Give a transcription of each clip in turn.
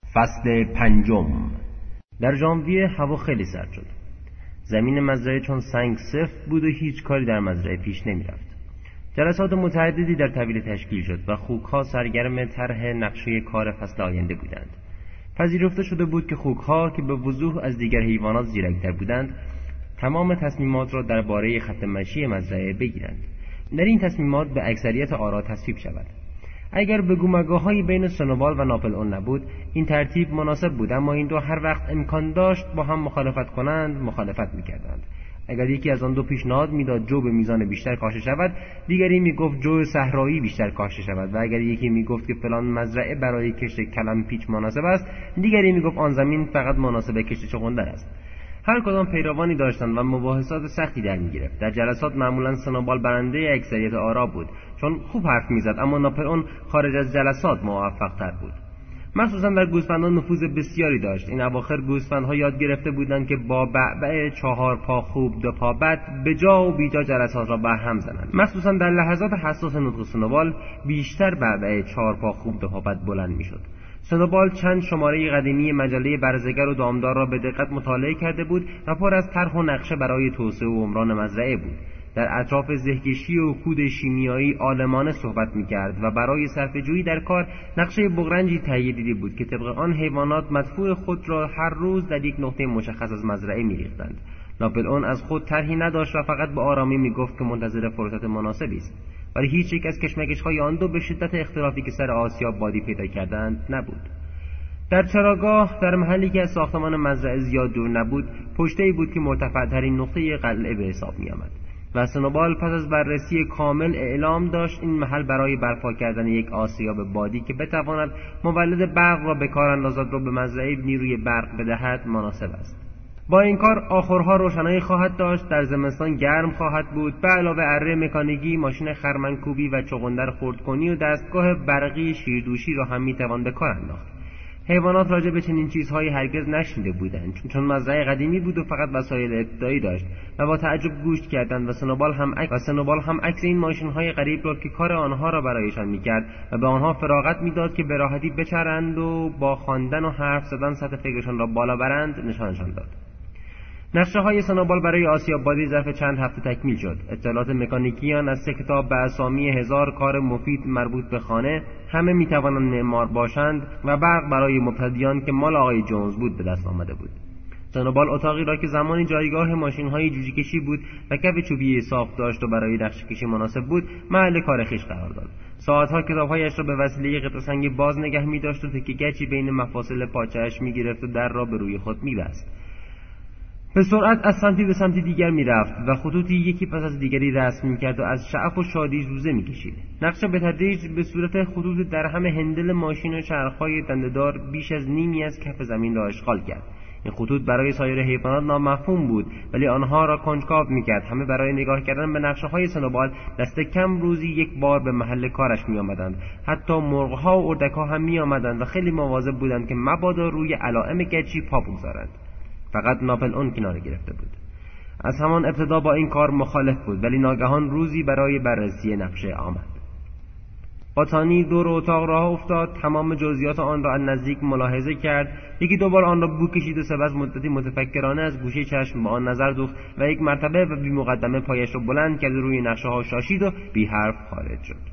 فصل پنجم. در ژانویه هوا خیلی سرد شد. زمین مزرعه چون سنگ سفت بود و هیچ کاری در مزرعه پیش نمی رفت. جلسات متعددی در طویل تشکیل شد و خوک‌ها سرگرم طرح نقشه کار فصل آینده بودند. پذیرفته شده بود که خوک‌ها که به وضوح از دیگر حیوانات زیرک‌تر بودند، تمام تصمیمات را درباره خط مشی مزرعه بگیرند. در این تصمیمات به اکثریت آرا تصویب شود. اگر بگو مگوهایی بین سنوبال و ناپلئون نبود، این ترتیب مناسب بود، اما این دو هر وقت امکان داشت با هم مخالفت کنند مخالفت می‌کردند. اگر یکی از آن دو پیشنهاد می‌داد جو به میزان بیشتر کاشته شود، دیگری می‌گفت جو صحرایی بیشتر کاشته شود، و اگر یکی می‌گفت که فلان مزرعه برای کشت کلم پیچ مناسب است، دیگری می‌گفت آن زمین فقط مناسب کشت چغندر است. هر کدام پیروانی داشتند و مباحثات سختی در می‌گرفت. در جلسات معمولاً سنوبال برنده اکثریت آرا بود، چون خوب حرف می‌زد، اما ناپلئون خارج از جلسات موفق‌تر بود. مخصوصاً در گوسفندان نفوذ بسیاری داشت. این اواخر گوسفندها یاد گرفته بودند که با بعبع 4 پا خوب 2 پا بد به جا و بیجا جلسات را برهم زنند. مخصوصاً در لحظات حساس نطق سنوبال بیشتر بعبع 4 پا خوب 2 پا بد بلند می‌شد. سنوبال چند شماره قدیمی مجله برزگر و دامدار را به دقت مطالعه کرده بود و پر از طرح و نقشه برای توسعه و عمران مزرعه بود. در اطراف زهکشی و کود شیمیایی عالمانه صحبت می‌کرد و برای صرفه‌جویی در کار نقشه بغرنجی تهیه دیده بود که طبق آن حیوانات مدفوع خود را هر روز در یک نقطه مشخص از مزرعه می‌ریختند. ناپلئون از خود طرحی نداشت و فقط به آرامی می‌گفت که منتظر فرصت مناسبی است، ولی هیچ یک از کشمکش‌های آن دو به شدت اختلافی که سر آسیا بادی پیدا کردند نبود. در چراگاه، در محلی که از ساختمان مزرعه زیاد دور نبود، پشته‌ای بود که مرتفع‌ترین نقطه قلعه به حساب می‌آمد. و سنوبال پس از بررسی کامل اعلام داشت این محل برای برپا کردن یک آسیاب بادی که بتواند مولد برق را به کار اندازد و به مزرعه نیروی برق بدهد مناسب است. با این کار آخرها روشنایی خواهد داشت، در زمستان گرم خواهد بود، به علاوه اره مکانیکی، ماشین خرمنکوبی و چغندر خردکنی و دستگاه برقی شیردوشی را هم میتوان به کار انداخت. حیوانات راجع به چنین چیزهایی هرگز نشنیده بودند، چون مزرعه قدیمی بود و فقط وسایل ابتدایی داشت و با تعجب گوش کردند و سنوبال هم عکس این ماشین‌های غریب را که کار آنها را برایشان می‌کرد و به آنها فراغت می‌داد که به راحتی بچرند و با خواندن و حرف زدن سطح فکرشان را بالا برند نشانشان داد. نقشه‌های سنوبال برای آسیاب بادی ظرف چند هفته تکمیل شد. اطلاعات مکانیکیان از 3 کتاب به اسامی 1000 کار مفید مربوط به خانه، همه می‌توانند معمار باشند، و برق برای مبتدیان که مال آقای جونز بود به دست آمده بود. سنوبال اتاقی را که زمانی جایگاه ماشین‌های جوجه کشی بود و کف چوبی صاف داشت و برای نقشه کشی مناسب بود، محل کار خویش قرار داد. ساعت‌ها کتاب‌هایش را به وسیله قطعه سنگ باز نگه می‌داشت و تکه‌گچی بین مفاصل پاچه‌اش می‌گرفت و در را به روی خود می‌بست. به سرعت از سمتی به سمت دیگر می‌رفت و خطوطی یکی پس از دیگری رسم می‌کرد و از شعف و شادی زوزه می‌کشید. نقشه به تدریج به صورت خطوط درهم هندل ماشین و چرخ‌های دنده‌دار بیش از نیمی از کف زمین را اشغال کرد. این خطوط برای سایر حیوانات نامفهوم بود، ولی آنها را کنجکاو می‌کرد. همه برای نگاه کردن به نقشه‌های سنوبال دست کم روزی یک بار به محل کارش می‌آمدند. حتی مرغ‌ها و اردک‌ها هم می‌آمدند و خیلی مواظب بودند که مبادا روی علائم گچی پا بگذارند. فقط ناپلئون کناره گرفته بود. از همان ابتدا با این کار مخالف بود، ولی ناگهان روزی برای بررسی نقشه آمد. باتانی دور اتاق راه افتاد، تمام جزئیات آن را از نزدیک ملاحظه کرد، یکی دو بار آن را بو کشید و سپس مدتی متفکرانه از گوشه چشم به آن نظر دوخت و یک مرتبه و بی مقدمه پایش را بلند کرد و روی نقشه ها شاشید و بی حرف خارج شد.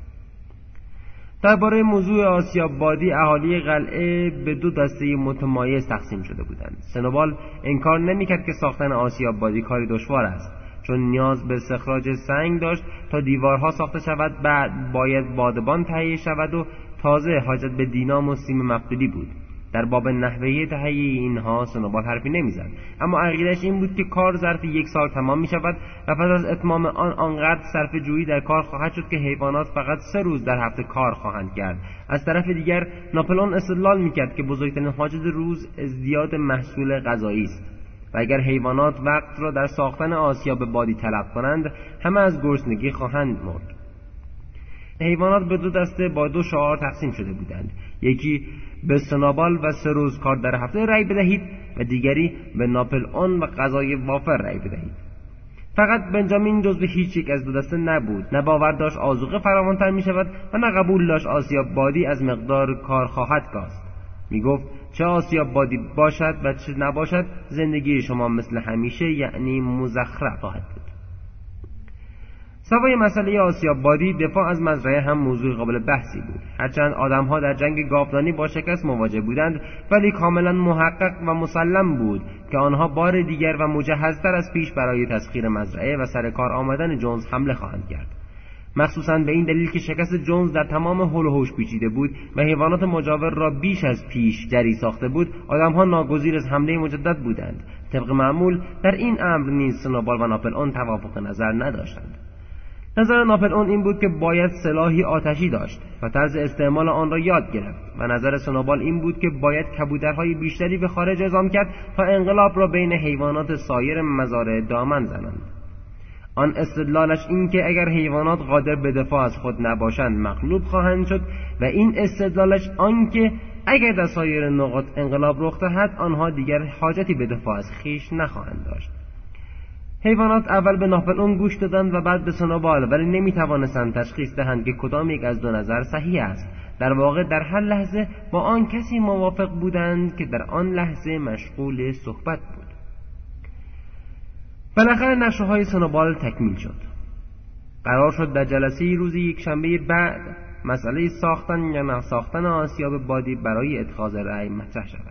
درباره موضوع آسیاب بادی اهالی قلعه به 2 دسته متمایز تقسیم شده بودند. سنوبال انکار نمی‌کرد که ساختن آسیاب بادی کاری دشوار است، چون نیاز به استخراج سنگ داشت تا دیوارها ساخته شود، بعد باید بادبان تهیه شود و تازه حاجت به دینام و سیم مقدوری بود. در باب نحوه تهیه اینها سنوبال حرفی نمیزد، اما عقیده‌اش این بود که کار ظرف 1 سال تمام می‌شود و پس از اتمام آن آنقدر صرفه‌جویی در کار خواهد شد که حیوانات فقط 3 روز در هفته کار خواهند کرد. از طرف دیگر ناپلئون استدلال می‌کرد که بزرگترین حاجت روز ازدیاد محصول غذایی است و اگر حیوانات وقت را در ساختن آسیاب بادی تلف کنند، همه از گرسنگی خواهند مرد. حیوانات به 2 دسته با 2 شعار تقسیم شده بودند. یکی به سنوبال و 3 روز کار در هفته رأی بدهید و دیگری به ناپلئون و غذای وافر رأی بدهید. فقط بنجامین جزو هیچ یک از 2 دسته نبود. نه باور داشت آذوقه فراوان‌تر می‌شود و نه قبول داشت آسیاب بادی از مقدار کار خواهد کاست. میگفت چه آسیاب بادی باشد و چه نباشد، زندگی شما مثل همیشه یعنی مزخرف خواهد بود. سوای مسئله آسیاب بادی، دفاع از مزرعه هم موضوع قابل بحثی بود. هرچند آدم‌ها در جنگ گاودانی با شکست مواجه بودند، ولی کاملا محقق و مسلم بود که آنها بار دیگر و مجهزتر از پیش برای تسخیر مزرعه و سر کار آمدن جونز حمله خواهند کرد. مخصوصاً به این دلیل که شکست جونز در تمام حول و حوش پیچیده بود و حیوانات مجاور را بیش از پیش جری ساخته بود، آدم‌ها ناگزیر از حمله مجدد بودند. طبق معمول در این امر نیز سنوبال و ناپلئون توافق نظر نداشتند. نظر ناپلئون این بود که باید سلاحی آتشی داشت و طرز استعمال آن را یاد گرفت و نظر سنوبال این بود که باید کبودرهای بیشتری به خارج اعزام کرد تا انقلاب را بین حیوانات سایر مزارع دامن زنند. آن استدلالش این که اگر حیوانات قادر به دفاع از خود نباشند مغلوب خواهند شد و این استدلالش آن که اگر در سایر نقاط انقلاب رخ دهد آنها دیگر حاجتی به دفاع از خویش نخواهند داشت. حیوانات اول به ناپلئون گوش دادند و بعد به سنوبال، ولی نمیتوانستند تشخیص دهند که کدام یک از دو نظر صحیح است. در واقع در هر لحظه با آن کسی موافق بودند که در آن لحظه مشغول صحبت بود. بالاخره نقشه‌های سنوبال تکمیل شد. قرار شد در جلسه روز یکشنبه بعد مسئله ساختن یا نساختن آسیاب بادی برای اتخاذ رأی مطرح شود.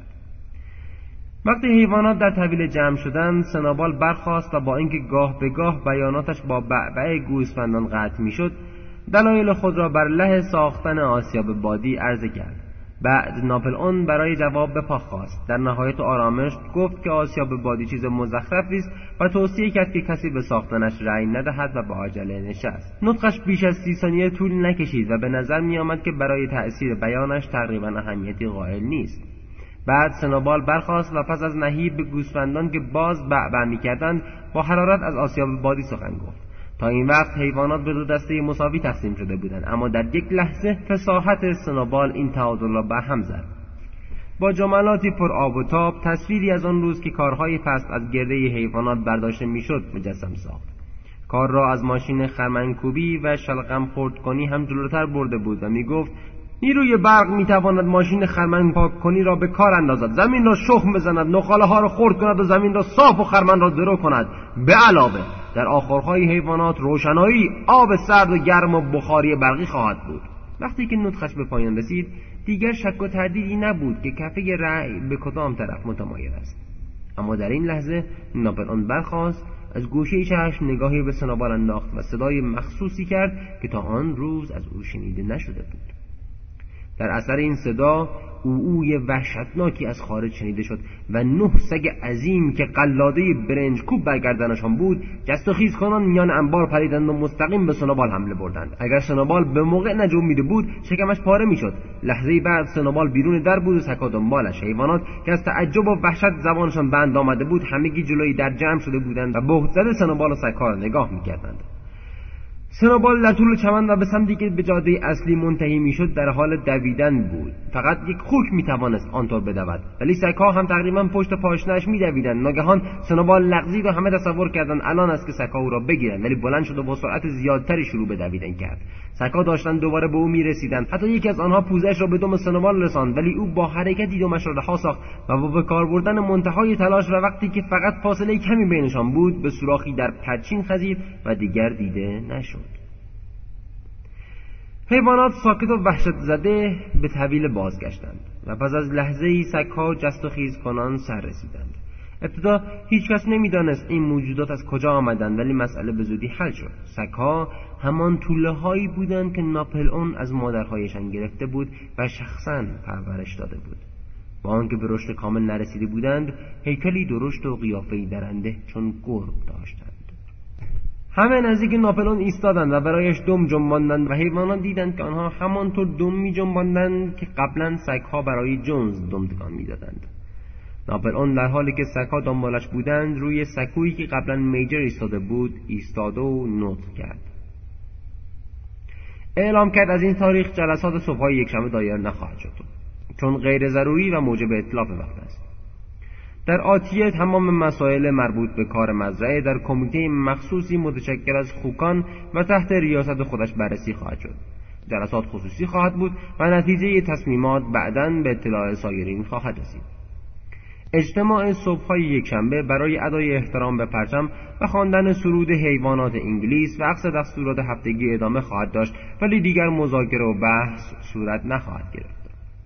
وقتی حیوانات در طویل جمع شدند، سنوبال برخاست و با اینکه گاه به گاه بیاناتش با بعبع گوسفندان قطع میشد، دلایل خود را بر له ساختن آسیاب بادی عرضه کرد. بعد ناپلئون برای جواب به پا خواست. در نهایت آرامش گفت که آسیاب بادی چیز مزخرفی است و توصیه کرد که کسی به ساختنش رأی ندهد و به عجله نشست. نطقش بیش از 30 ثانیه طول نکشید و به نظر می آمد که برای تأثیر بیانش تقریبا اهمیتی قائل نیست. بعد سنوبال برخاست و پس از نهیب به گوسفندان که باز بعبع می‌کردند با حرارت از آسیاب بادی سخن گفت. تا این وقت حیوانات به دو دسته مساوی تقسیم شده بودند، اما در یک لحظه فصاحت سنوبال این تعادل را برهم زد. با جملاتی پر آب و تاب تصویری از آن روز که کارهای فصل از گرده حیوانات برداشته میشد مجسم ساخت. کار را از ماشین خرمنکوبی و شلغم خردکنی هم جلوتر برده بود و میگفت نیروی برق میتواند ماشین خرمن پاک کنی را به کار اندازد، زمین را شخم بزند، نخاله ها را خرد کند و زمین را صاف و خرمن را درو کند. به علاوه در آخرهای حیوانات روشنایی، آب سرد و گرم و بخاری برقی خواهد بود. وقتی که نطقش به پایان رسید دیگر شک و تردیدی نبود که کفه رأی به کدام طرف متمایل است. اما در این لحظه ناپلئون برخاست، از گوشه چشم نگاهی به سنوبال انداخت و صدای مخصوصی کرد که تا آن روز از او شنیده نشده بود. در اثر این صدا اوی وحشتناکی از خارج شنیده شد و 9 سگ عظیم که قلاده برنج کوب برگردنشان بود جست و خیز کنان میان انبار پریدند و مستقیم به سنوبال حمله بردند. اگر سنوبال به موقع نجنبیده بود شکمش پاره میشد. لحظه بعد سنوبال بیرون در بود و سگ‌ها دنبالش. حیوانات که از تعجب و وحشت زبانشان بند آمده بود همگی جلوی در جمع شده بودند و بهت‌زده سنوبال و سگ‌ها را نگاه می‌کردند. سنوبال در طول چمن و به سمتی که به جاده اصلی منتهی میشد در حال دویدن بود. فقط یک خوک میتوانست آنطور بدود، ولی سگ‌ها هم تقریبا پشت پاشنه‌اش میدویدند. ناگهان سنوبال لغزید و همه تصور کردند الان است که سگ‌ها او را بگیرند، ولی بلند شد و با سرعت زیادتری شروع به دویدن کرد. سگ‌ها داشتند دوباره به او میرسیدند. حتی یکی از آنها پوزش را به دم سنوبال رساند، ولی او با حرکتی دمش را رها ساخت و با به کار بردن منتهای تلاش و وقتی که فقط فاصله کمی بینشان بود به سوراخی در پرچین خزید و دیگر دیده نشد. حیوانات ساکت و وحشت زده به طویل بازگشتند و پس از لحظه‌ای سگ‌ها جست و خیز کنان سر رسیدند. ابتدا هیچ کس نمی‌دانست این موجودات از کجا آمدند، ولی مسئله به زودی حل شد. سگ‌ها همان توله‌هایی بودند که ناپلئون از مادرهایشان گرفته بود و شخصاً پرورش داده بود. با آنکه به رشد کامل نرسیده بودند، هیکلی درشت و قیافه‌ای درنده چون گرگ داشتند. همه نزدیک ناپلئون ایستادند و برایش دم جنباندند و حیوانات دیدند که آنها همانطور دم می‌جنباندند که قبلا سگ‌ها برای جونز دم تکان می‌دادند. ناپلئون در حالی که سگ‌ها دنبالش بودند روی سکویی که قبلا میجر ایستاده بود ایستاد و نطق کرد. اعلام کرد از این تاریخ جلسات صبح‌های یکشنبه دایر نخواهد شد، چون غیر ضروری و موجب اتلاف وقت است. در آتیه تمام مسائل مربوط به کار مزرعه در کمیته مخصوصی متشکل از خوکان و تحت ریاست خودش بررسی خواهد شد. جلسات خصوصی خواهد بود و نتیجه تصمیمات بعداً به اطلاع سایرین خواهد رسید. اجتماع صبح‌های یکشنبه برای ادای احترام به پرچم و خواندن سرود حیوانات انگلیس و عکس دستورات هفتگی ادامه خواهد داشت، ولی دیگر مذاکره و بحث صورت نخواهد گرفت.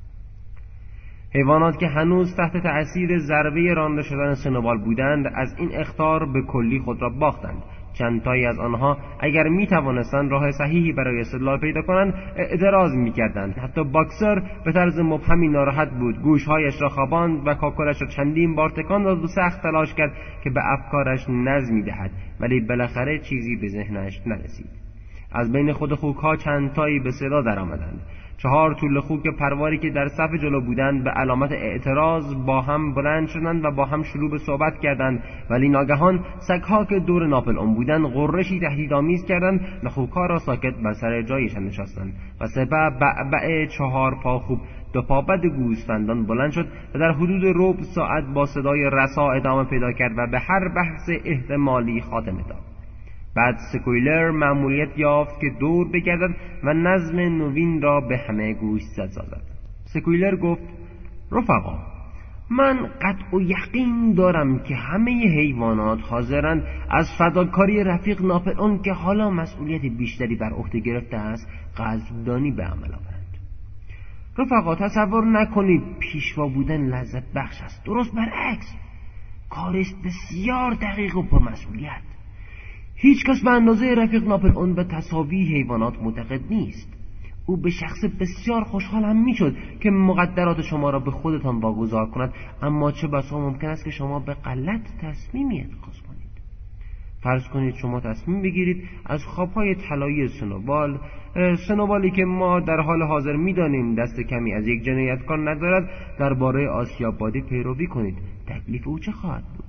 حیوانات که هنوز تحت تأثیر ضربه رانده شدن سنوبال بودند از این اخطار به کلی خود را باختند. چند تایی از آنها اگر می توانستند راه صحیحی برای استدلال پیدا کنند اعتراض می کردند. حتی باکسر به طرز مبهمی ناراحت بود، گوشهایش را خواباند و کاکلش را چندین بار تکان داد و سخت تلاش کرد که به افکارش نظمی دهد، ولی بالاخره چیزی به ذهنش نرسید. از بین خود خوک‌ها چند تایی به صدا درآمدند. 4 توله خوک پرواری که در صف جلو بودند به علامت اعتراض با هم بلند شدند و با هم شروع به صحبت کردند، ولی ناگهان سگ‌ها که دور ناپلئون بودند غرشی تهدیدآمیز کردند و خوک‌ها را ساکت بر سر جایشان نشاستند و سپس بعبع 4 پا خوب 2 پابد گوسفندان بلند شد و در حدود ربع ساعت با صدای رسا ادامه پیدا کرد و به هر بحث احتمالی خاتمه داد. بعد سکویلر مأموریت یافت که دور بگردد و نظم نوین را به همه گوشزد سازد. سکویلر گفت: رفقا، من قطع و یقین دارم که همه حیوانات حاضرند از فداکاری رفیق ناپلئون که حالا مسئولیت بیشتری بر عهده گرفته است قدردانی به عمل آورند. رفقا، تصور نکنید پیشوا بودن لذت بخش است. درست برعکس، کاری است بسیار دقیق و پرمسئولیت. هیچ کس به اندازه رفیق ناپلئون به تساوی حیوانات معتقد نیست. او به شخص بسیار خوشحال هم میشد که مقدرات شما را به خودتان واگذار کند، اما چه بسا ممکن است که شما به غلط تصمیمی اتخاذ کنید. فرض کنید شما تصمیم بگیرید از خوابهای طلایی سنوبالی که ما در حال حاضر میدانیم دست کمی از یک جنایتکار ندارد درباره آسیابادی پیروی کنید. تکلیف او چه خواهد بود؟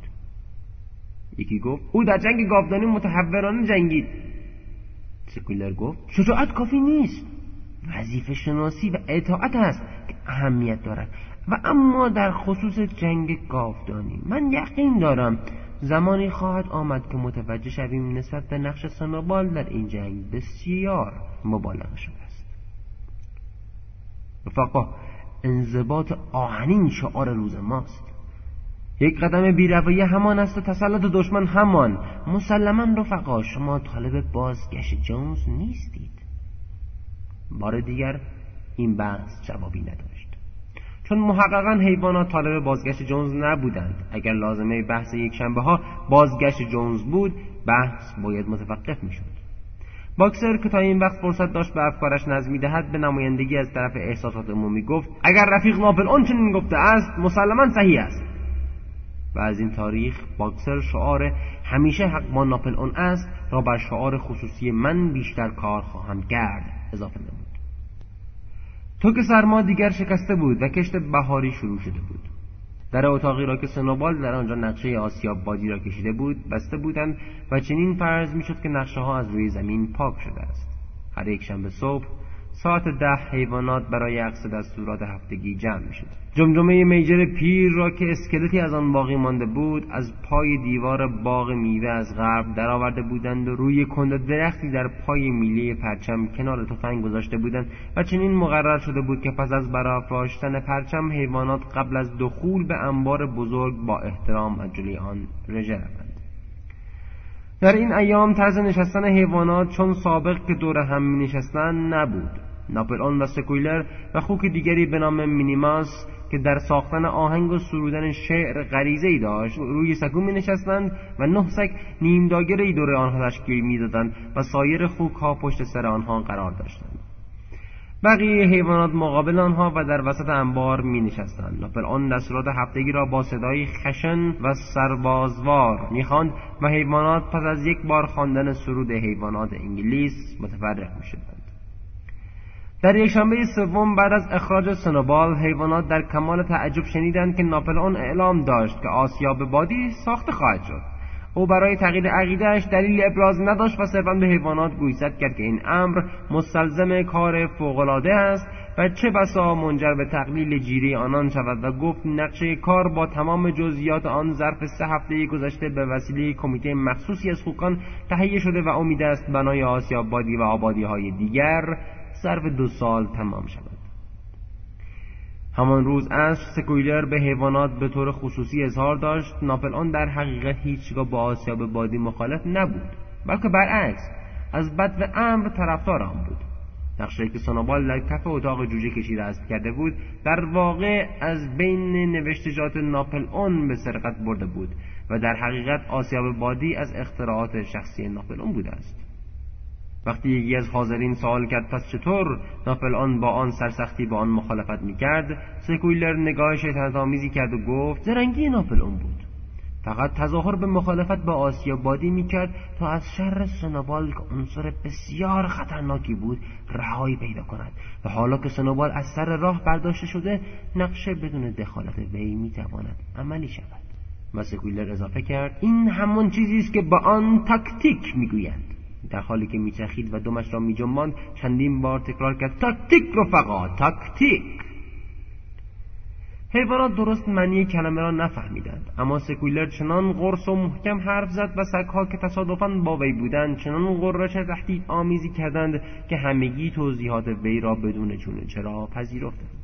یکی گفت: او در جنگ گاودانی متحورانه جنگید. سکویلر گفت: شجاعت کافی نیست، وظیفه شناسی و اطاعت است که اهمیت دارد. و اما در خصوص جنگ گاودانی من یقین دارم زمانی خواهد آمد که متوجه شویم نسبت به نقش سنوبال در این جنگ بسیار مبالغه شده است. رفقا، انضباط آهنین شعار روز ماست. یک قدم بی‌روایی همان است و تسلط دشمن همان. مسلماً رفقا، شما طالب بازگشت جونز نیستید. بار دیگر این بحث جوابی نداشت، چون محققاً حیوانات طالب بازگشت جونز نبودند. اگر لازمه بحث یک شنبه ها بازگشت جونز بود، بحث باید متوقف می شد. باکسر که تا این وقت فرصت داشت به افکارش نظمی دهد به نمایندگی از طرف احساسات عمومی گفت: اگر رفیق ناپلئون چنین گفته است مسلماً صحیح است. و از این تاریخ باکسر شعار همیشه حق با ناپلئون است را بر شعار خصوصی من بیشتر کار خواهم کرد اضافه نمود. تو که سرما دیگر شکسته بود و کشت بهاری شروع شده بود. در اتاقی را که سنوبال در آنجا نقشه آسیاب بادی را کشیده بود بسته بودند و چنین فرض میشد که نقشه ها از روی زمین پاک شده است. هر یک شنبه صبح ساعت 10 حیوانات برای عکس دستورات هفتگی جمع میشد. جمجمه میجر پیر را که اسکلتی از آن باقی مانده بود از پای دیوار باغ میوه از غرب درآورده بودند و روی کند درختی در پای میله پرچم کنار تفنگ گذاشته بودند و چنین مقرر شده بود که پس از برافراشتن پرچم حیوانات قبل از دخول به انبار بزرگ با احترام از جلوی آن رژه روند. در این ایام طرز نشستن حیوانات چون سابق که دور هم می نشستند نبود. ناپلئون و سکویلر و خوک دیگری به نام مینیماس که در ساختن آهنگ و سرودن شعر غریزه‌ای داشت روی سکو می نشستند و 9 سگ نیم دایره‌ای دور آنها تشکیل می دادند و سایر خوک‌ها پشت سر آنها قرار داشتند. بقیه حیوانات مقابل آنها و در وسط انبار می نشستند. ناپلئون دستورات هفتگی را با صدای خشن و سربازوار می خواند و حیوانات پس از یک بار خواندن سرود حیوانات انگلیس متفرق می شدند. در یکشنبه سوم بعد از اخراج سنوبال حیوانات در کمال تعجب شنیدند که ناپلئون اعلام داشت که آسیاب بادی ساخته خواهد شد. او برای تغییر عقیده‌اش دلیل ابراز نداشت و صرفاً به حیوانات گوشزد کرد که این امر مستلزم کار فوق‌العاده است و چه بسا منجر به تقلیل جیره آنان شود و گفت نقشه کار با تمام جزئیات آن ظرف 3 هفته گذشته به وسیله کمیته مخصوصی از خوکان تهیه شده و امید است بنای آسیابادی و آبادی‌های دیگر ظرف 2 سال تمام شود. همان روز عصر سکویلر به حیوانات به طور خصوصی اظهار داشت ناپلئون در حقیقت هیچگاه با آسیاب بادی مخالف نبود، بلکه برعکس از بدو امر طرفدار آن بود. نقشه‌ای که سنوبال در کف اتاق جوجه کشی رسم کرده بود در واقع از بین نوشتجات ناپلئون به سرقت برده بود و در حقیقت آسیاب بادی از اختراعات شخصی ناپلئون بوده است. وقتی یکی از حاضرین سوال کرد پس چطور ناپلئون با آن سرسختی با آن مخالفت می‌کرد، سکویلر نگاه شیطنت‌آمیزی کرد و گفت زرنگی ناپلئون بود. فقط تظاهر به مخالفت با آسیاب بادی می‌کرد تا از شر سنوبال که عنصر بسیار خطرناکی بود رهایی پیدا کند و حالا که سنوبال از سر راه برداشته شده نقشه بدون دخالت وی می‌تواند عملی شود. و سکویلر اضافه کرد این همون چیزی است که با آن تاکتیک می‌گویند. در حالی که میچرخید و دمش را میجنباند چندین بار تکرار کرد تاکتیک رفقا، تاکتیک. حیوانات درست معنی کلمه را نفهمیدند، اما سکویلر چنان قرص و محکم حرف زد و سگ‌ها که تصادفاً با وی بودند چنان غرش تهدید آمیزی کردند که همگی توضیحات وی را بدون چون چرا پذیرفتند.